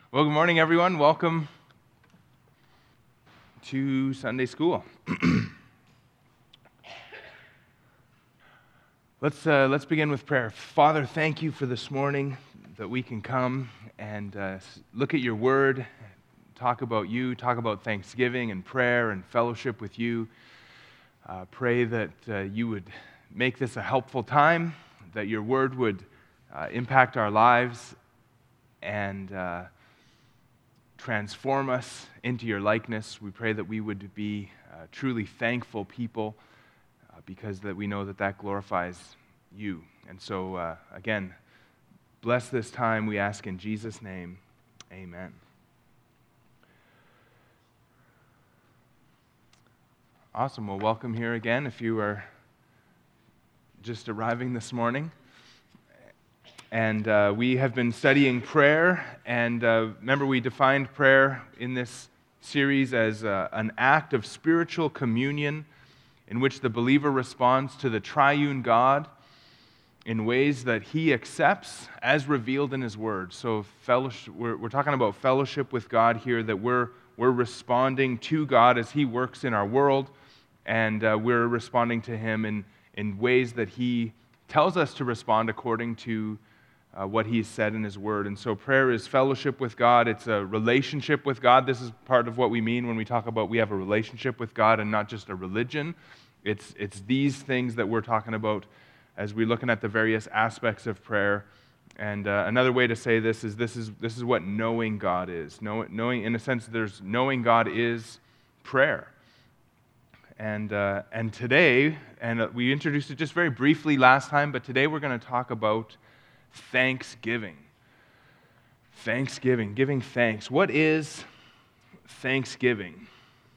Well, good morning, everyone. Welcome to Sunday school. Let's begin with prayer. Father, thank you for this morning that we can come and look at your word, talk about you, talk about Thanksgiving and prayer and fellowship with you. Pray that you would make this a helpful time, that your word would impact our lives and transform us into your likeness. We pray that we would be truly thankful people because that we know that that glorifies you. And so, again, bless this time, we ask in Jesus' name. Amen. Awesome. Well, welcome here again if you are just arriving this morning. And we have been studying prayer, and remember we defined prayer in this series as an act of spiritual communion in which the believer responds to the triune God in ways that he accepts as revealed in his word. So fellowship, we're talking about fellowship with God here, that we're responding to God as he works in our world, and we're responding to him in ways that he tells us to respond according to what he's said in his word. And so prayer is fellowship with God. It's a relationship with God. This is part of what we mean when we talk about we have a relationship with God and not just a religion. It's these things that we're talking about as we're looking at the various aspects of prayer. And another way to say this is what knowing God is. Knowing, in a sense, knowing God is prayer. And today, and we introduced it just very briefly last time, but today we're going to talk about Thanksgiving. Thanksgiving, giving thanks. What is Thanksgiving?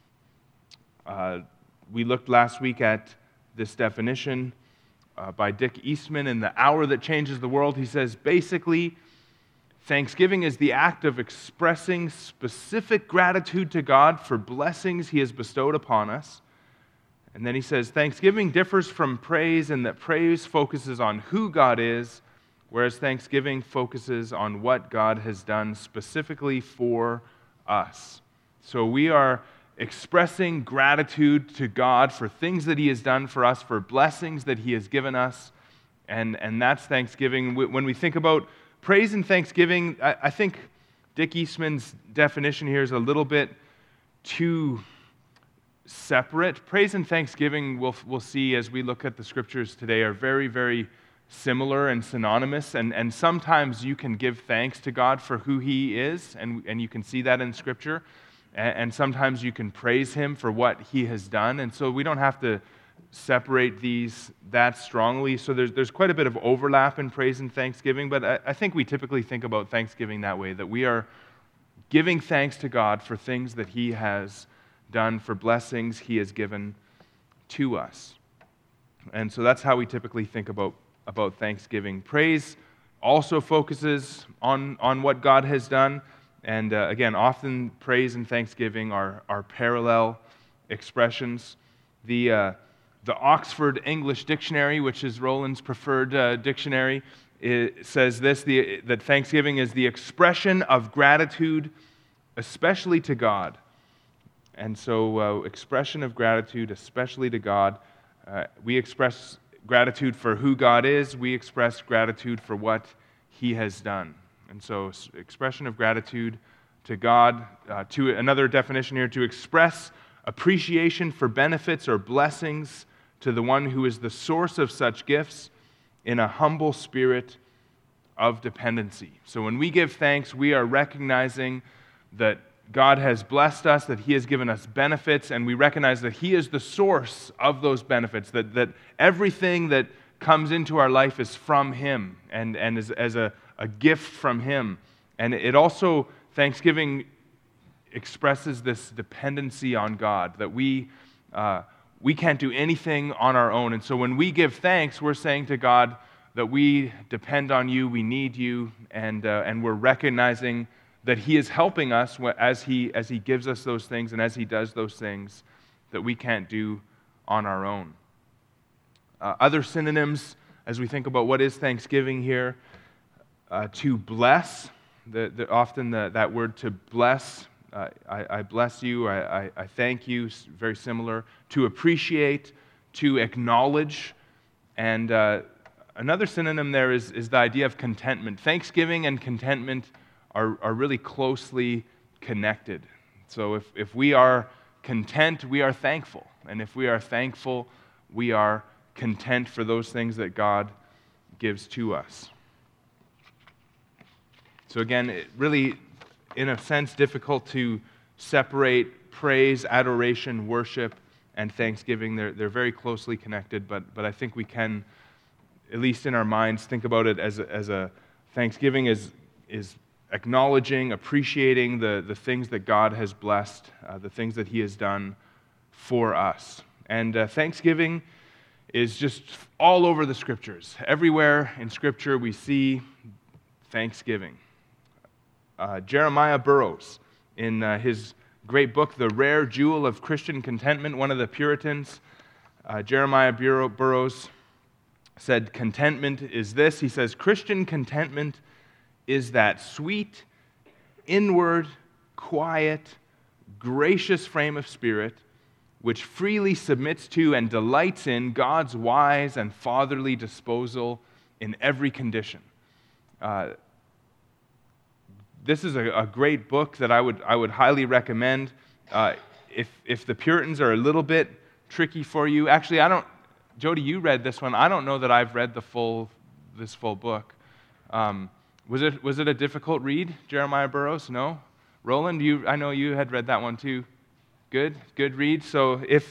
We looked last week at this definition by Dick Eastman in The Hour That Changes the World. He says, basically, Thanksgiving is the act of expressing specific gratitude to God for blessings he has bestowed upon us. And then he says, Thanksgiving differs from praise in that praise focuses on who God is, whereas Thanksgiving focuses on what God has done specifically for us. So we are expressing gratitude to God for things that he has done for us, for blessings that he has given us, and that's Thanksgiving. When we think about praise and Thanksgiving, I think Dick Eastman's definition here is a little bit too separate. Praise and Thanksgiving, we'll see as we look at the scriptures today, are very, very similar and synonymous, and sometimes you can give thanks to God for who he is, and you can see that in Scripture, and sometimes you can praise him for what he has done, and so we don't have to separate these that strongly. So there's quite a bit of overlap in praise and thanksgiving, but I think we typically think about Thanksgiving that way, that we are giving thanks to God for things that he has done, for blessings he has given to us. And so that's how we typically think about Thanksgiving. Praise also focuses on what God has done, and again, often praise and thanksgiving are parallel expressions. The Oxford English Dictionary, which is Roland's preferred dictionary, it says this, that Thanksgiving is the expression of gratitude, especially to God. And so expression of gratitude, especially to God. We express gratitude for who God is. We express gratitude for what he has done. And so expression of gratitude to God. To another definition here, to express appreciation for benefits or blessings to the one who is the source of such gifts in a humble spirit of dependency. So when we give thanks, we are recognizing that God has blessed us, that he has given us benefits, and we recognize that he is the source of those benefits, that everything that comes into our life is from him and is as a gift from him. And it also, Thanksgiving expresses this dependency on God, that we can't do anything on our own. And so when we give thanks, we're saying to God that we depend on you, we need you, and we're recognizing that he is helping us as he gives us those things and as he does those things that we can't do on our own. Other synonyms, as we think about what is Thanksgiving here, to bless, Often that word to bless, I bless you, I thank you, very similar. To appreciate, to acknowledge. And another synonym there is the idea of contentment. Thanksgiving and contentment are really closely connected. So if we are content, we are thankful. And if we are thankful, we are content for those things that God gives to us. So again, it really, in a sense, difficult to separate praise, adoration, worship, and thanksgiving. They're very closely connected, but I think we can, at least in our minds, think about it as a thanksgiving is acknowledging, appreciating the things that God has blessed, the things that He has done for us. And thanksgiving is just all over the Scriptures. Everywhere in Scripture we see thanksgiving. Jeremiah Burroughs, in his great book, The Rare Jewel of Christian Contentment, one of the Puritans, Jeremiah Burroughs said, contentment is this. He says, Christian contentment is that sweet, inward, quiet, gracious frame of spirit which freely submits to and delights in God's wise and fatherly disposal in every condition. This is a great book that I would highly recommend. If the Puritans are a little bit tricky for you, actually, Jody, you read this one. I don't know that I've read this full book. Was it a difficult read, Jeremiah Burroughs? No? Roland, I know you had read that one too. Good read. So it's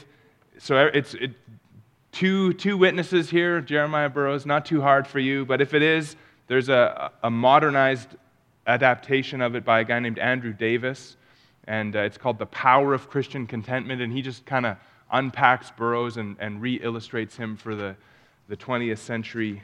two witnesses here, Jeremiah Burroughs, not too hard for you, but if it is, there's a modernized adaptation of it by a guy named Andrew Davis, and it's called The Power of Christian Contentment, and he just kind of unpacks Burroughs and re-illustrates him for the 20th century.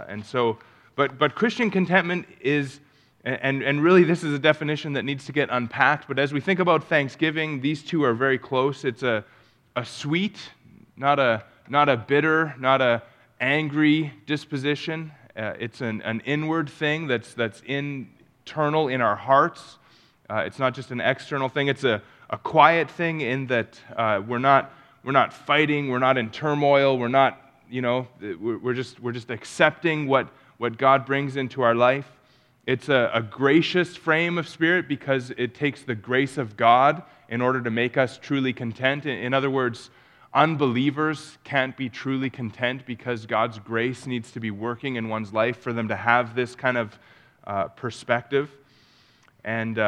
But Christian contentment is, and really this is a definition that needs to get unpacked, but as we think about Thanksgiving, these two are very close. It's a sweet, not a bitter, not a angry disposition. It's an inward thing that's internal in our hearts. It's not just an external thing. It's a quiet thing in that we're not fighting. We're not in turmoil. We're not, we're just accepting what God brings into our life. It's a gracious frame of spirit because it takes the grace of God in order to make us truly content. In other words, unbelievers can't be truly content because God's grace needs to be working in one's life for them to have this kind of perspective. And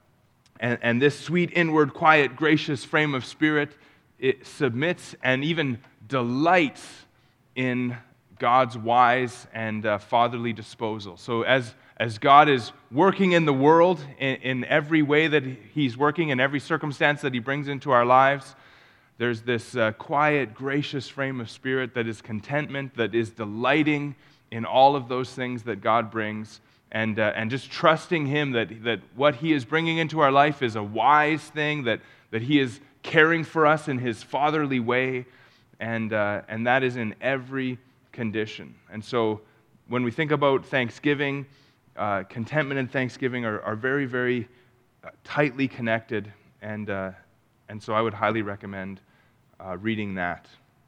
this sweet, inward, quiet, gracious frame of spirit, it submits and even delights in God's wise and fatherly disposal. So as God is working in the world in every way that He's working, in every circumstance that He brings into our lives, there's this quiet, gracious frame of spirit that is contentment, that is delighting in all of those things that God brings, and just trusting Him that what He is bringing into our life is a wise thing, that He is caring for us in His fatherly way, and that is in every condition. And so when we think about Thanksgiving, contentment and Thanksgiving are very, very tightly connected, and so I would highly recommend reading that.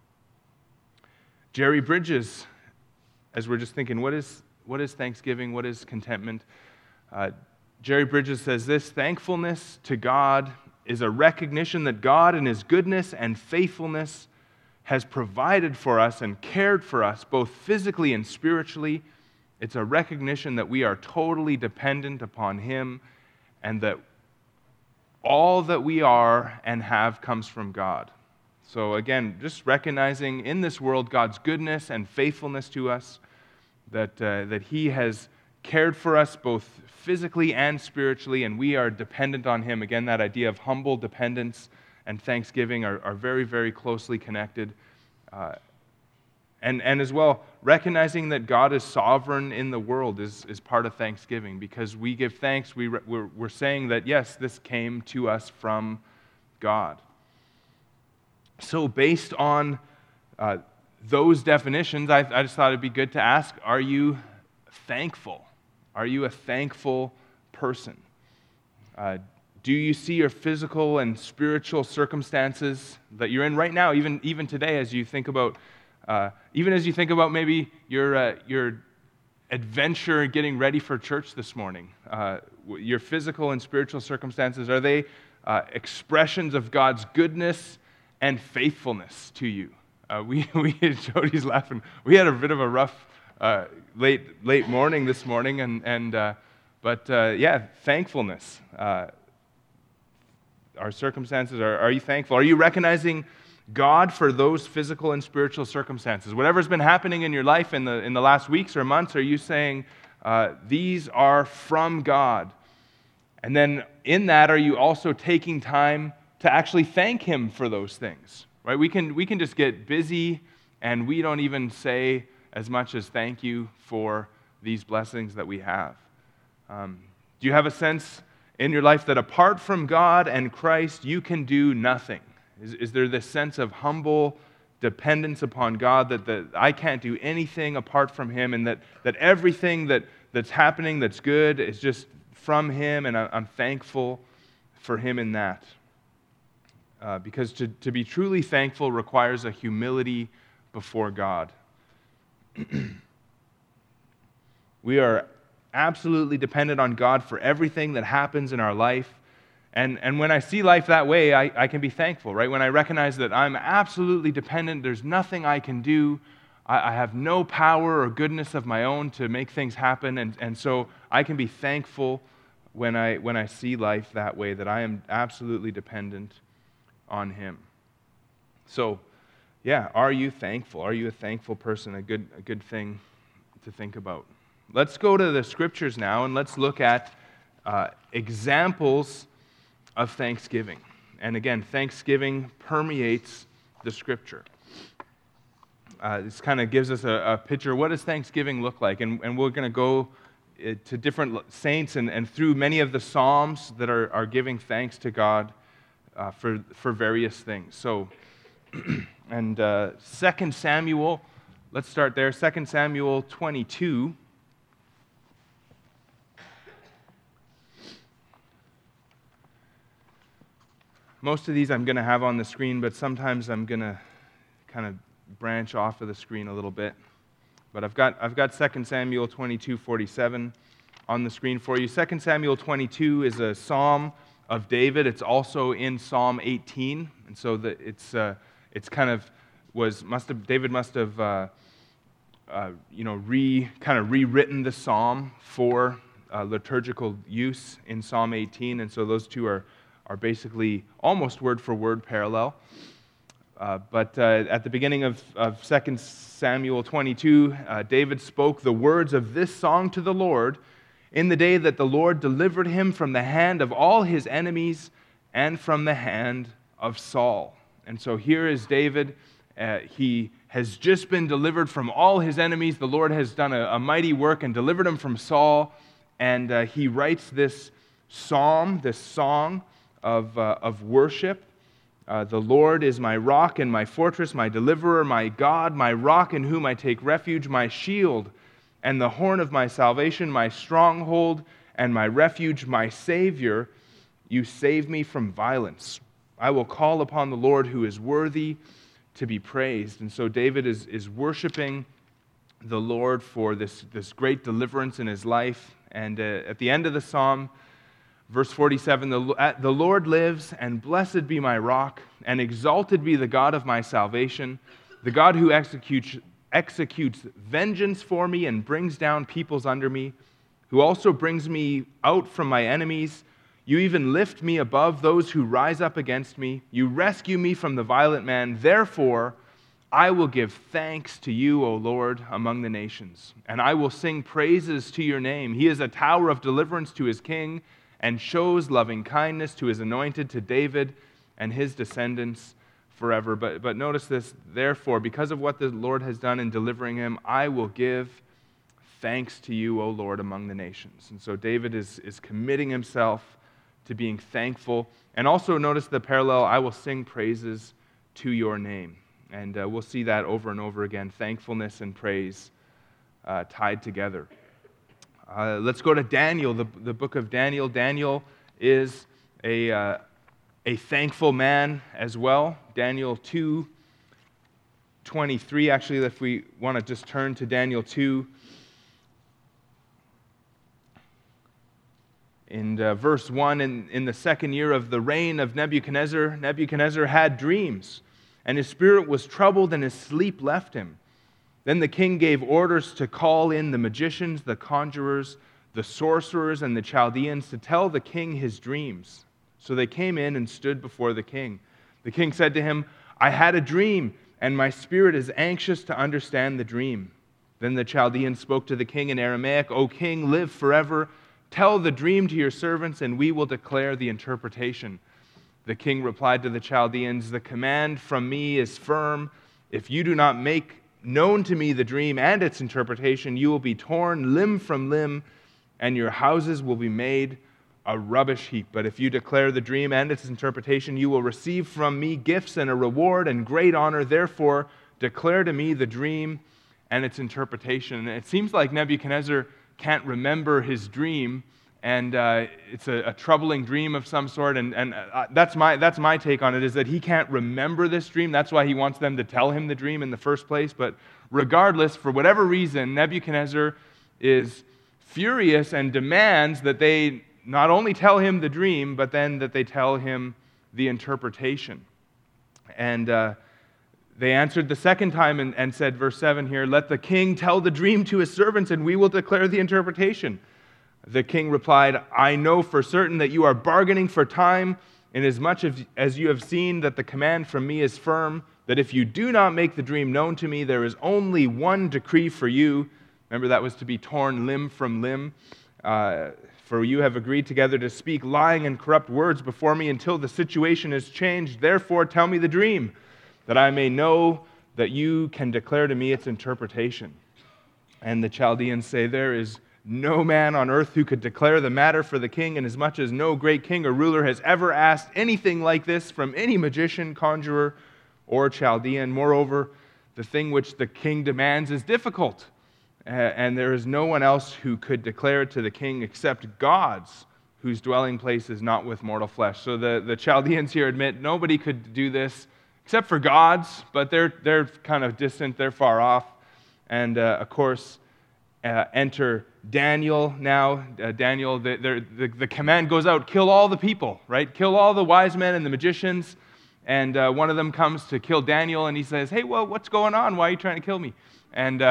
Jerry Bridges, as we're just thinking, what is Thanksgiving? What is contentment? Jerry Bridges says this: thankfulness to God is a recognition that God in His goodness and faithfulness has provided for us and cared for us both physically and spiritually. It's a recognition that we are totally dependent upon Him and that all that we are and have comes from God. So again, just recognizing in this world God's goodness and faithfulness to us, that He has cared for us both physically and spiritually, and we are dependent on Him. Again, that idea of humble dependence and thanksgiving are very, very closely connected. And as well, recognizing that God is sovereign in the world is part of Thanksgiving. Because we give thanks, we're saying that, yes, this came to us from God. So based on those definitions, I just thought it'd be good to ask, are you thankful? Are you a thankful person? Do you see your physical and spiritual circumstances that you're in right now, even today, as you think about, maybe your adventure getting ready for church this morning? Your physical and spiritual circumstances, are they expressions of God's goodness and faithfulness to you? Jody's laughing. We had a bit of a rough late morning this morning, but thankfulness. Our circumstances, are you thankful? Are you recognizing God for those physical and spiritual circumstances? Whatever's been happening in your life in the last weeks or months, are you saying, these are from God? And then in that, are you also taking time to actually thank Him for those things? Right? We can just get busy, and we don't even say as much as thank you for these blessings that we have. Do you have a sense in your life that apart from God and Christ, you can do nothing? Is there this sense of humble dependence upon God that I can't do anything apart from Him, and that everything that's happening that's good is just from Him, and I'm thankful for Him in that? Because to be truly thankful requires a humility before God. We are absolutely dependent on God for everything that happens in our life. And when I see life that way, I can be thankful, right? When I recognize that I'm absolutely dependent, there's nothing I can do, I have no power or goodness of my own to make things happen, and so I can be thankful when I see life that way, that I am absolutely dependent on Him. So, are you thankful? Are you a thankful person? A good thing to think about. Let's go to the Scriptures now, and let's look at examples of thanksgiving. And again, thanksgiving permeates the Scripture. This kind of gives us a picture. What does thanksgiving look like? And we're going to go to different saints and through many of the Psalms that are giving thanks to God for various things. So, and 2 Samuel, let's start there. 2 Samuel 22. Most of these I'm going to have on the screen, but sometimes I'm going to kind of branch off of the screen a little bit. But I've got 2 Samuel 22:47 on the screen for you. 2 Samuel 22 is a psalm of David. It's also in Psalm 18, and so David must have rewritten the psalm for liturgical use in Psalm 18, and so those two are basically almost word for word parallel. But at the beginning of 2 Samuel 22, David spoke the words of this song to the Lord in the day that the Lord delivered him from the hand of all his enemies and from the hand of Saul. And so here is David. He has just been delivered from all his enemies. The Lord has done a mighty work and delivered him from Saul. And he writes this psalm, this song of worship. The Lord is my rock and my fortress, my deliverer, my God, my rock in whom I take refuge, my shield and the horn of my salvation, my stronghold and my refuge, my Savior. You save me from violence. I will call upon the Lord who is worthy to be praised. And so David is worshiping the Lord for this great deliverance in his life. And at the end of the psalm, verse 47, the Lord lives, and blessed be my rock, and exalted be the God of my salvation, the God who executes vengeance for me and brings down peoples under me, who also brings me out from my enemies. You even lift me above those who rise up against me. You rescue me from the violent man. Therefore, I will give thanks to you, O Lord, among the nations, and I will sing praises to your name. He is a tower of deliverance to his king, and shows loving kindness to his anointed, to David and his descendants forever. But notice this, therefore, because of what the Lord has done in delivering him, I will give thanks to you, O Lord, among the nations. And so David is committing himself to being thankful. And also notice the parallel, I will sing praises to your name. And we'll see that over and over again, thankfulness and praise tied together. Let's go to Daniel, the book of Daniel. Daniel is a thankful man as well. Daniel 2:23. Actually, if we want to just turn to Daniel 2. In verse 1, in the second year of the reign of Nebuchadnezzar, Nebuchadnezzar had dreams, and his spirit was troubled, and his sleep left him. Then the king gave orders to call in the magicians, the conjurers, the sorcerers, and the Chaldeans to tell the king his dreams. So they came in and stood before the king. The king said to him, "I had a dream, and my spirit is anxious to understand the dream." Then the Chaldeans spoke to the king in Aramaic, "O king, live forever. Tell the dream to your servants, and we will declare the interpretation." The king replied to the Chaldeans, "The command from me is firm. If you do not make known to me the dream and its interpretation, you will be torn limb from limb, and your houses will be made a rubbish heap. But if you declare the dream and its interpretation, you will receive from me gifts and a reward and great honor. Therefore, declare to me the dream and its interpretation." And it seems like Nebuchadnezzar can't remember his dream, and it's a troubling dream of some sort, and that's my take on it, is that he can't remember this dream. That's why he wants them to tell him the dream in the first place. But regardless, for whatever reason, Nebuchadnezzar is furious and demands that they not only tell him the dream, but then that they tell him the interpretation. And they answered the second time and said, verse 7 here, "Let the king tell the dream to his servants, and we will declare the interpretation." The king replied, "I know for certain that you are bargaining for time, inasmuch as you have seen that the command from me is firm, that if you do not make the dream known to me, there is only one decree for you." Remember, that was to be torn limb from limb. "For you have agreed together to speak lying and corrupt words before me until the situation is changed. Therefore, tell me the dream, that I may know that you can declare to me its interpretation." And the Chaldeans say, "There is no man on earth who could declare the matter for the king, inasmuch as no great king or ruler has ever asked anything like this from any magician, conjurer, or Chaldean. Moreover, the thing which the king demands is difficult, and there is no one else who could declare it to the king except God's, whose dwelling place is not with mortal flesh." So the Chaldeans here admit nobody could do this except for God's, but they're kind of distant, they're far off. And of course, enter Daniel now. Daniel, the command goes out, kill all the people, right? Kill all the wise men and the magicians. And one of them comes to kill Daniel, and he says, "Hey, well, what's going on? Why are you trying to kill me?" And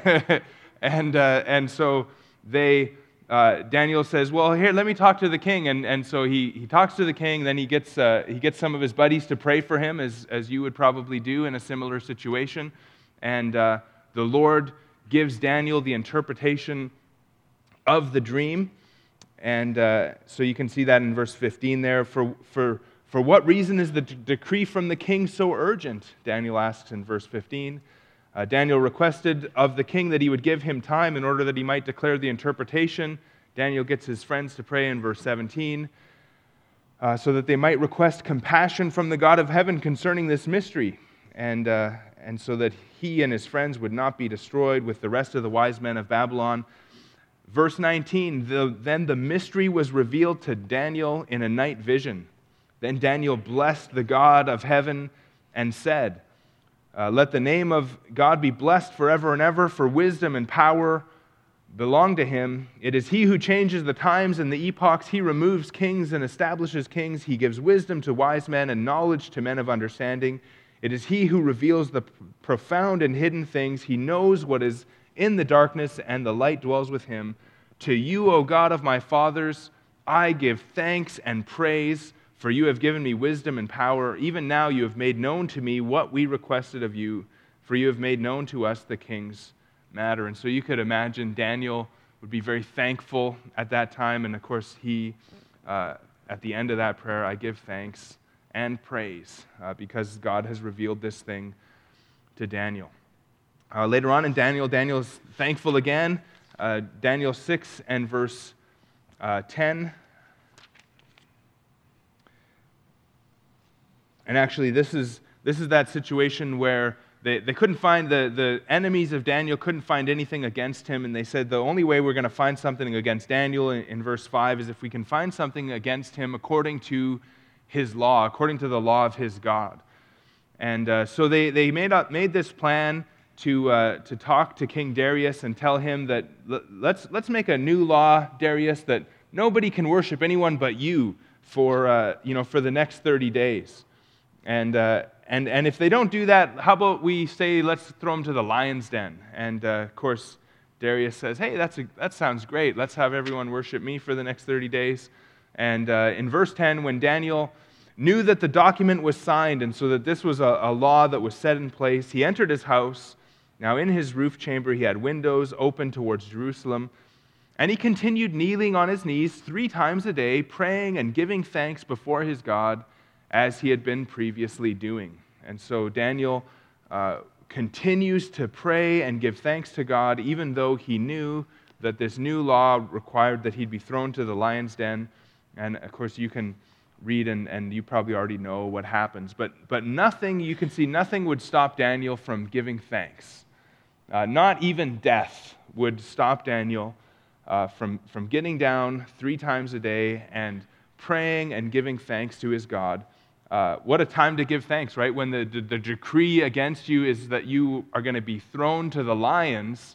and so Daniel says, "Well, here, let me talk to the king." And so he talks to the king. Then he gets some of his buddies to pray for him, as you would probably do in a similar situation. And the Lord gives Daniel the interpretation of the dream. And so you can see that in verse 15 there. For what reason is the decree from the king so urgent?" Daniel asks in verse 15. Daniel requested of the king that he would give him time in order that he might declare the interpretation. Daniel gets his friends to pray in verse 17, so that they might request compassion from the God of heaven concerning this mystery, and so that he and his friends would not be destroyed with the rest of the wise men of Babylon. Verse 19, "Then the mystery was revealed to Daniel in a night vision. Then Daniel blessed the God of heaven and said, 'Let the name of God be blessed forever and ever, for wisdom and power belong to him. It is he who changes the times and the epochs. He removes kings and establishes kings. He gives wisdom to wise men and knowledge to men of understanding. It is he who reveals the profound and hidden things. He knows what is in the darkness, and the light dwells with him. To you, O God of my fathers, I give thanks and praise, for you have given me wisdom and power. Even now you have made known to me what we requested of you, for you have made known to us the king's matter." And so you could imagine Daniel would be very thankful at that time. And of course, he, at the end of that prayer, "I give thanks and praise," because God has revealed this thing to Daniel. Later on in Daniel is thankful again. Daniel 6 and verse 10. And actually, this is that situation where they couldn't find, the enemies of Daniel couldn't find anything against him, and they said the only way we're going to find something against Daniel in verse 5 is if we can find something against him according to his law, according to the law of his God. And so they made this plan to talk to King Darius and tell him that let's make a new law, Darius, that nobody can worship anyone but you for the next 30 days. And if they don't do that, how about we say let's throw them to the lion's den? And of course, Darius says, hey, that sounds great. Let's have everyone worship me for the next 30 days. And in verse 10, when Daniel knew that the document was signed and so that this was a law that was set in place, he entered his house. Now in his roof chamber he had windows open towards Jerusalem, and he continued kneeling on his knees 3 times a day, praying and giving thanks before his God as he had been previously doing. And so Daniel continues to pray and give thanks to God, even though he knew that this new law required that he'd be thrown to the lion's den. And of course you can read and you probably already know what happens. But nothing, you can see nothing would stop Daniel from giving thanks. Not even death would stop Daniel from getting down 3 times a day and praying and giving thanks to his God. What a time to give thanks, right? When the decree against you is that you are going to be thrown to the lions,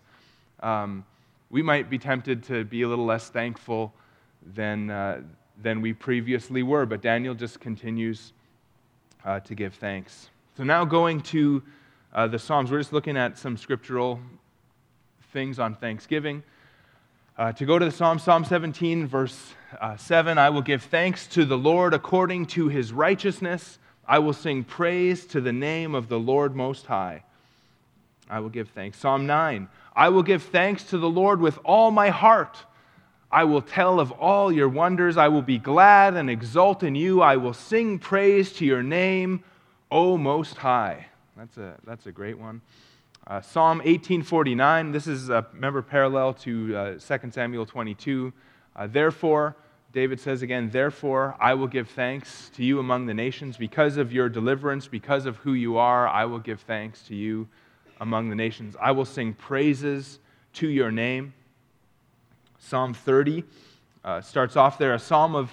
we might be tempted to be a little less thankful than we previously were. But Daniel just continues to give thanks. So now going to the Psalms, we're just looking at some scriptural things on Thanksgiving. To go to the Psalm 17, verse 7, I will give thanks to the Lord according to his righteousness. I will sing praise to the name of the Lord Most High. I will give thanks. Psalm 9, I will give thanks to the Lord with all my heart. I will tell of all your wonders. I will be glad and exult in you. I will sing praise to your name, O Most High. That's a great one. Psalm 18:49, this is, remember, parallel to 2 Samuel 22. Therefore, David says again, therefore, I will give thanks to you among the nations. Because of your deliverance, because of who you are, I will give thanks to you among the nations. I will sing praises to your name. Psalm 30 starts off there, a song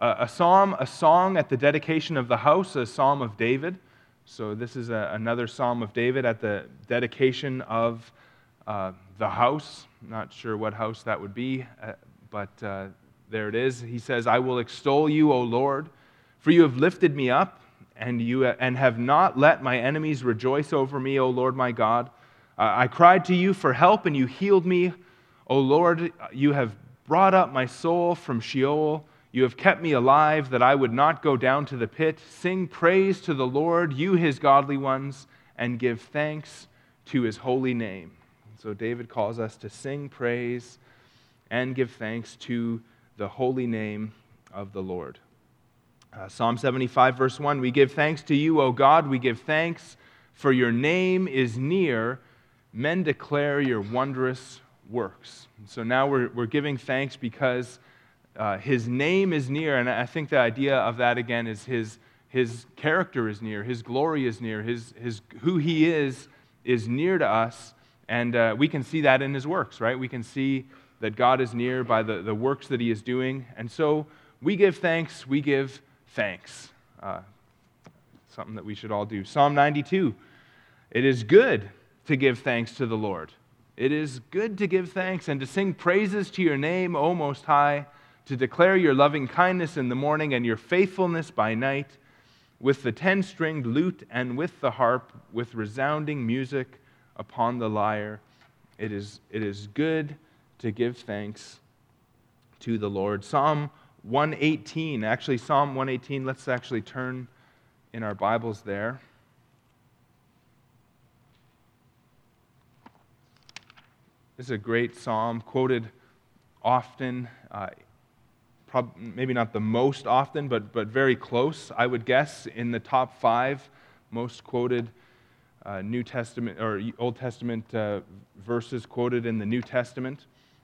at the dedication of the house, a psalm of David. So this is another psalm of David at the dedication of the house. Not sure what house that would be, but there it is. He says, I will extol you, O Lord, for you have lifted me up, and have not let my enemies rejoice over me, O Lord my God. I cried to you for help, and you healed me. O Lord, you have brought up my soul from Sheol. You have kept me alive, that I would not go down to the pit. Sing praise to the Lord, you his godly ones, and give thanks to his holy name. So David calls us to sing praise and give thanks to the holy name of the Lord. Psalm 75, verse 1, we give thanks to you, O God, we give thanks, for your name is near. Men declare your wondrous works. So now we're giving thanks because his name is near, and I think the idea of that again is his character is near, his glory is near, his who he is near to us, and we can see that in his works, right? We can see that God is near by the works that he is doing, and so we give thanks, something that we should all do. Psalm 92, it is good to give thanks to the Lord. It is good to give thanks and to sing praises to your name, O Most High, to declare your loving kindness in the morning and your faithfulness by night, with the 10-stringed lute and with the harp, with resounding music upon the lyre. It is good to give thanks to the Lord. Psalm 118, let's actually turn in our Bibles there. This is a great psalm, quoted often, maybe not the most often, but very close, I would guess, in the top 5 most quoted New Testament or Old Testament verses quoted in the New Testament.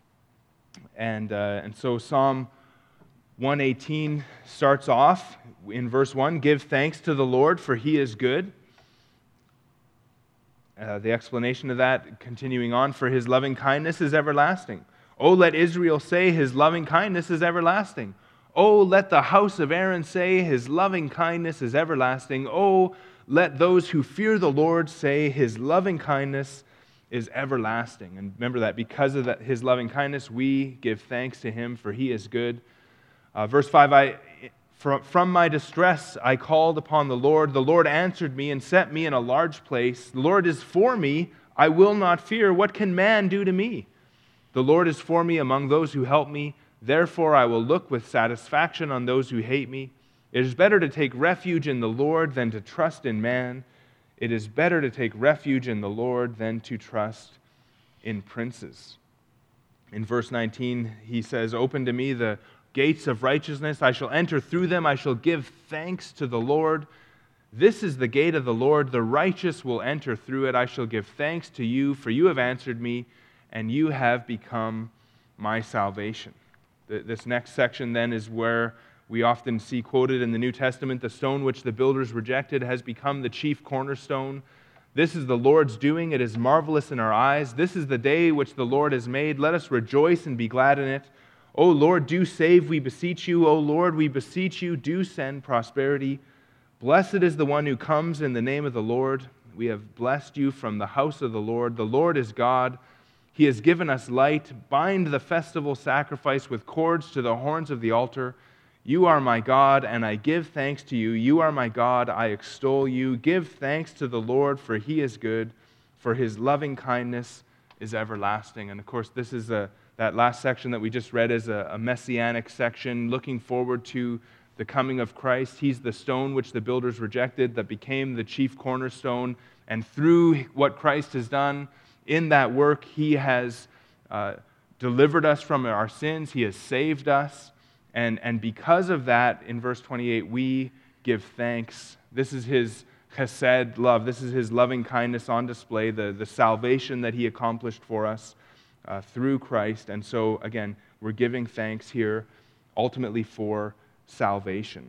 And so Psalm 118 starts off in verse 1, give thanks to the Lord, for he is good. The explanation of that, continuing on, for his loving kindness is everlasting. Oh, let Israel say his loving kindness is everlasting. Oh, let the house of Aaron say his loving kindness is everlasting. Oh, let those who fear the Lord say his loving kindness is everlasting. And remember that because of his loving kindness, we give thanks to him, for he is good. Verse 5, From my distress I called upon the Lord. The Lord answered me and set me in a large place. The Lord is for me. I will not fear. What can man do to me? The Lord is for me among those who help me. Therefore I will look with satisfaction on those who hate me. It is better to take refuge in the Lord than to trust in man. It is better to take refuge in the Lord than to trust in princes. In verse 19, he says, Open to me the gates of righteousness. I shall enter through them. I shall give thanks to the Lord. This is the gate of the Lord. The righteous will enter through it. I shall give thanks to you, for you have answered me, and you have become my salvation. This next section then is where we often see quoted in the New Testament, the stone which the builders rejected has become the chief cornerstone. This is the Lord's doing. It is marvelous in our eyes. This is the day which the Lord has made. Let us rejoice and be glad in it. O Lord, do save, we beseech you. O Lord, we beseech you, do send prosperity. Blessed is the one who comes in the name of the Lord. We have blessed you from the house of the Lord. The Lord is God. He has given us light. Bind the festival sacrifice with cords to the horns of the altar. You are my God, and I give thanks to you. You are my God, I extol you. Give thanks to the Lord, for he is good, for his loving kindness is everlasting. And of course, this is that last section that we just read is a messianic section looking forward to the coming of Christ. He's the stone which the builders rejected that became the chief cornerstone. And through what Christ has done in that work, he has delivered us from our sins. He has saved us. And because of that, in verse 28, we give thanks. This is his chesed love. This is his loving kindness on display, the salvation that he accomplished for us through Christ. And so, again, we're giving thanks here ultimately for salvation,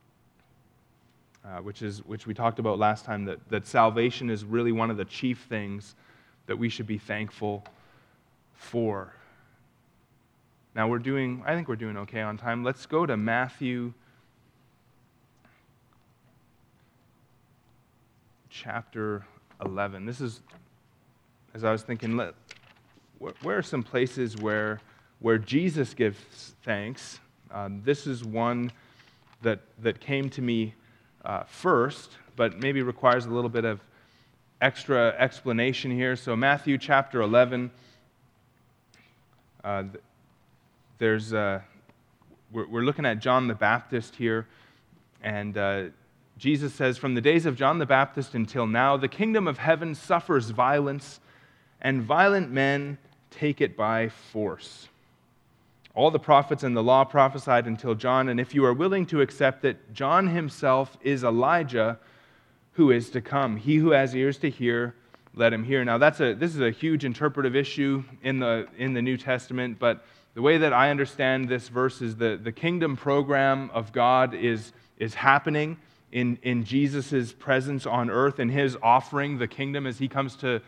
which we talked about last time, that salvation is really one of the chief things that we should be thankful for. Now I think we're doing okay on time. Let's go to Matthew chapter 11. This is, as I was thinking, where are some places where Jesus gives thanks? This is one that came to me first, but maybe requires a little bit of extra explanation here. So Matthew chapter 11, we're looking at John the Baptist here, and Jesus says, From the days of John the Baptist until now, the kingdom of heaven suffers violence, and violent men take it by force. All the prophets and the law prophesied until John, and if you are willing to accept it, John himself is Elijah who is to come. He who has ears to hear, let him hear. Now this is a huge interpretive issue in the New Testament, but the way that I understand this verse is the kingdom program of God is happening in Jesus' presence on earth, and his offering the kingdom as he comes to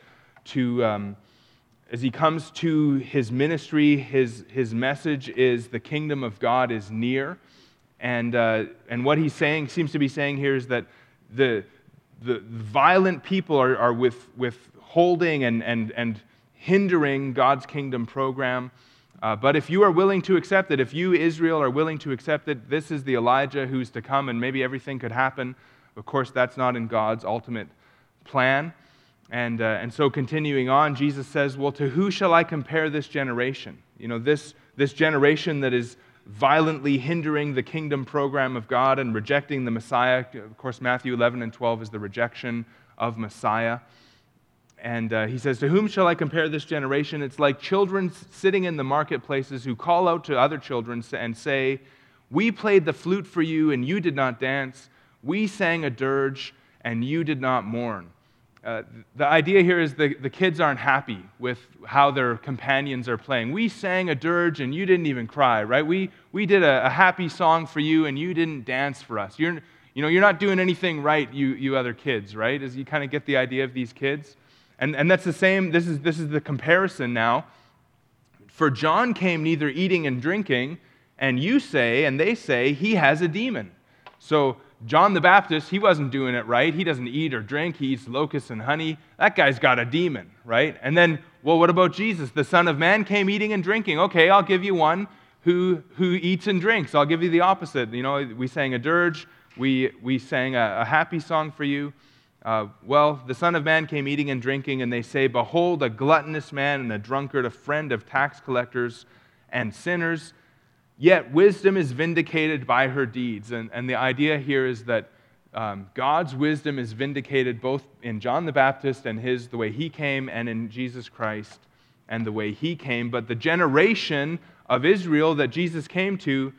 his ministry. His message is the kingdom of God is near, and what he's seems to be saying here is that the violent people are withholding and hindering God's kingdom program. But if you are willing to accept it, if you, Israel, are willing to accept it, this is the Elijah who's to come, and maybe everything could happen. Of course, that's not in God's ultimate plan. And so continuing on, Jesus says, well, to who shall I compare this generation? You know, this generation that is violently hindering the kingdom program of God and rejecting the Messiah. Of course, Matthew 11 and 12 is the rejection of Messiah. And he says, to whom shall I compare this generation? It's like children sitting in the marketplaces who call out to other children and say, we played the flute for you and you did not dance. We sang a dirge and you did not mourn. The idea here is the kids aren't happy with how their companions are playing. We sang a dirge and you didn't even cry, right? We did a happy song for you and you didn't dance for us. You're not doing anything right, you other kids, right? As you kind of get the idea of these kids. And that's the same, this is the comparison now. For John came neither eating and drinking, and you say, and they say, he has a demon. So John the Baptist, he wasn't doing it right. He doesn't eat or drink. He eats locusts and honey. That guy's got a demon, right? And then, well, what about Jesus? The Son of Man came eating and drinking. Okay, I'll give you one who eats and drinks. I'll give you the opposite. You know, we sang a dirge. We sang a happy song for you. Well, the Son of Man came eating and drinking, and they say, behold, a gluttonous man and a drunkard, a friend of tax collectors and sinners. Yet wisdom is vindicated by her deeds. And the idea here is that God's wisdom is vindicated both in John the Baptist and the way he came, and in Jesus Christ and the way he came. But the generation of Israel that Jesus came to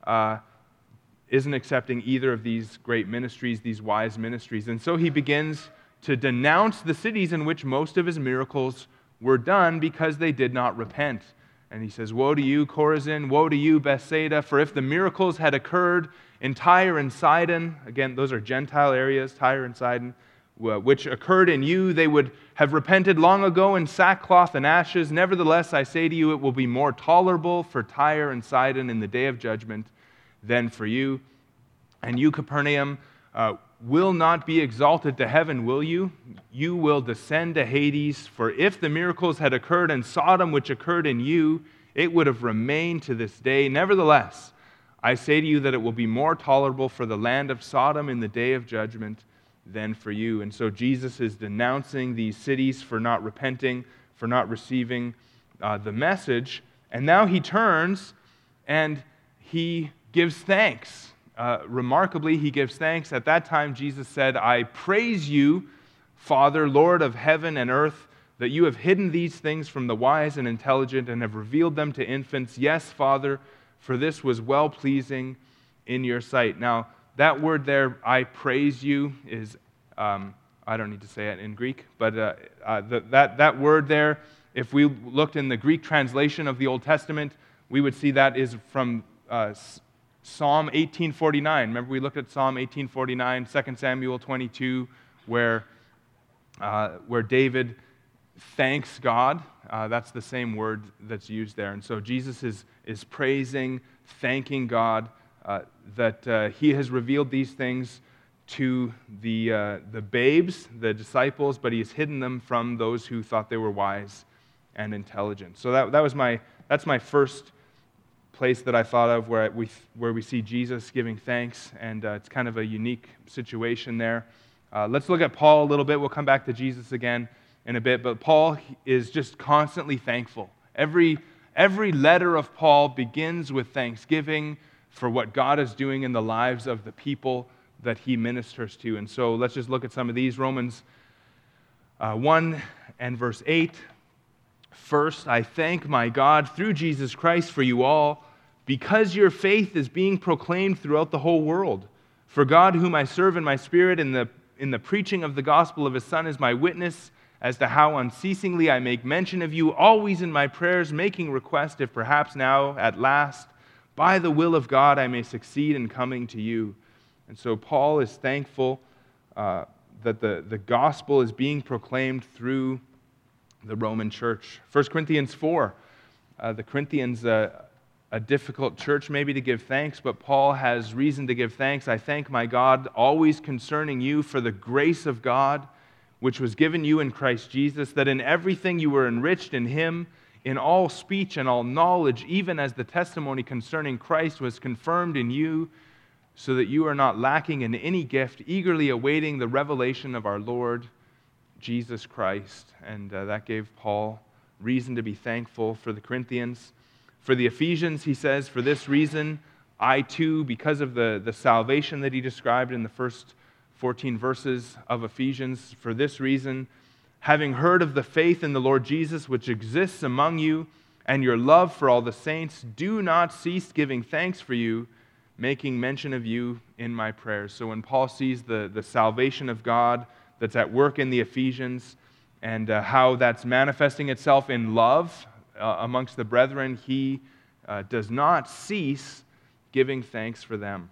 isn't accepting either of these great ministries, these wise ministries. And so he begins to denounce the cities in which most of his miracles were done because they did not repent. And he says, woe to you, Chorazin, woe to you, Bethsaida, for if the miracles had occurred in Tyre and Sidon, again, those are Gentile areas, Tyre and Sidon, which occurred in you, they would have repented long ago in sackcloth and ashes. Nevertheless, I say to you, it will be more tolerable for Tyre and Sidon in the day of judgment than for you. And you, Capernaum, will not be exalted to heaven, will you? You will descend to Hades, for if the miracles had occurred in Sodom, which occurred in you, it would have remained to this day. Nevertheless, I say to you that it will be more tolerable for the land of Sodom in the day of judgment than for you. And so Jesus is denouncing these cities for not repenting, for not receiving the message. And now he turns and he gives thanks. Remarkably, he gives thanks. At that time, Jesus said, I praise you, Father, Lord of heaven and earth, that you have hidden these things from the wise and intelligent and have revealed them to infants. Yes, Father, for this was well-pleasing in your sight. Now, that word there, I praise you, is, I don't need to say it in Greek, but that word there, if we looked in the Greek translation of the Old Testament, we would see that is from Psalm 1849. Remember we looked at Psalm 1849, 2 Samuel 22, where David thanks God. That's the same word that's used there. And so Jesus is praising, thanking God that he has revealed these things to the babes, the disciples, but he has hidden them from those who thought they were wise and intelligent. So that's my first place that I thought of where we see Jesus giving thanks, and it's kind of a unique situation there. Let's look at Paul a little bit. We'll come back to Jesus again in a bit, but Paul is just constantly thankful. Every letter of Paul begins with thanksgiving for what God is doing in the lives of the people that he ministers to. And so let's just look at some of these. Romans 1 and verse 8. First, I thank my God through Jesus Christ for you all, because your faith is being proclaimed throughout the whole world. For God, whom I serve in my spirit in the preaching of the gospel of his Son, is my witness as to how unceasingly I make mention of you, always in my prayers, making request, if perhaps now, at last, by the will of God, I may succeed in coming to you. And so Paul is thankful that the gospel is being proclaimed through the Roman church. 1 Corinthians 4, the Corinthians, a difficult church maybe to give thanks, but Paul has reason to give thanks. I thank my God always concerning you for the grace of God, which was given you in Christ Jesus, that in everything you were enriched in him, in all speech and all knowledge, even as the testimony concerning Christ was confirmed in you, so that you are not lacking in any gift, eagerly awaiting the revelation of our Lord Jesus Christ. And that gave Paul reason to be thankful for the Corinthians. For the Ephesians, he says, for this reason, I too, because of the salvation that he described in the first 14 verses of Ephesians, for this reason, having heard of the faith in the Lord Jesus which exists among you, and your love for all the saints, do not cease giving thanks for you, making mention of you in my prayers. So when Paul sees the salvation of God that's at work in the Ephesians, and how that's manifesting itself in love amongst the brethren, he does not cease giving thanks for them.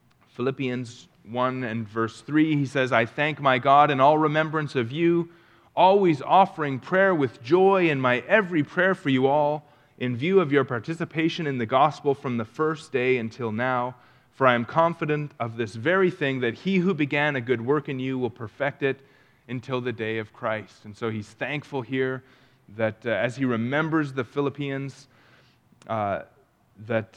Philippians 1 and verse 3, he says, I thank my God in all remembrance of you, always offering prayer with joy in my every prayer for you all, in view of your participation in the gospel from the first day until now. For I am confident of this very thing, that he who began a good work in you will perfect it until the day of Christ. And so he's thankful here that as he remembers the Philippians, that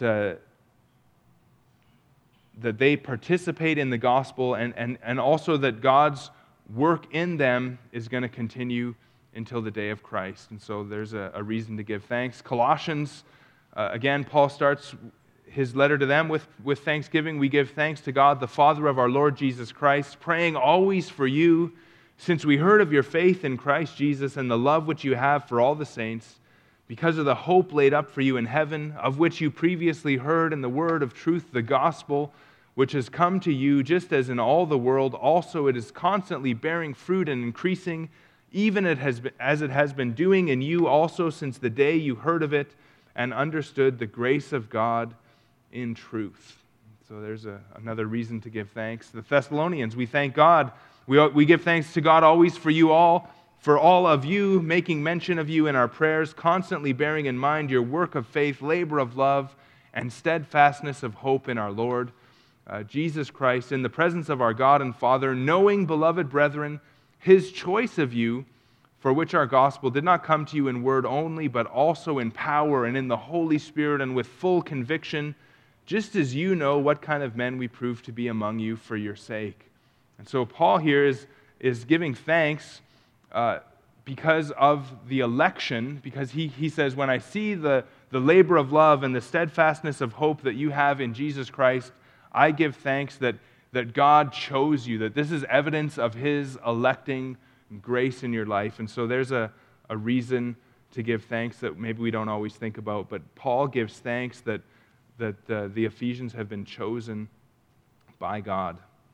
they participate in the gospel, and also that God's work in them is going to continue until the day of Christ. And so there's a reason to give thanks. Colossians, again, Paul starts his letter to them with thanksgiving. We give thanks to God, the Father of our Lord Jesus Christ, praying always for you, since we heard of your faith in Christ Jesus and the love which you have for all the saints, because of the hope laid up for you in heaven, of which you previously heard in the word of truth, the gospel, which has come to you, just as in all the world also it is constantly bearing fruit and increasing, even as it has been doing in you also since the day you heard of it and understood the grace of God in truth. So there's another reason to give thanks. The Thessalonians, we thank God. We give thanks to God always for you all, for all of you, making mention of you in our prayers, constantly bearing in mind your work of faith, labor of love, and steadfastness of hope in our Lord Jesus Christ, in the presence of our God and Father, knowing, beloved brethren, his choice of you, for which our gospel did not come to you in word only, but also in power and in the Holy Spirit and with full conviction, just as you know what kind of men we proved to be among you for your sake. And so Paul here is giving thanks because of the election, because he says, when I see the labor of love and the steadfastness of hope that you have in Jesus Christ, I give thanks that God chose you, that this is evidence of his electing grace in your life. And so there's a reason to give thanks that maybe we don't always think about, but Paul gives thanks that the Ephesians have been chosen by God.